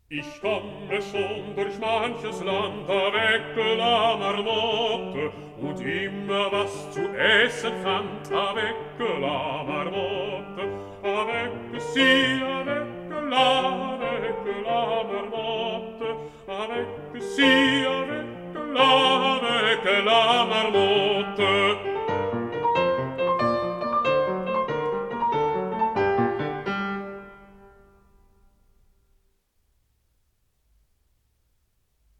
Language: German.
Ich komme schon durch manches Land, avec la Marmotte, und immer was zu essen fand, avec la Marmotte, avec avec la Marmotte, avec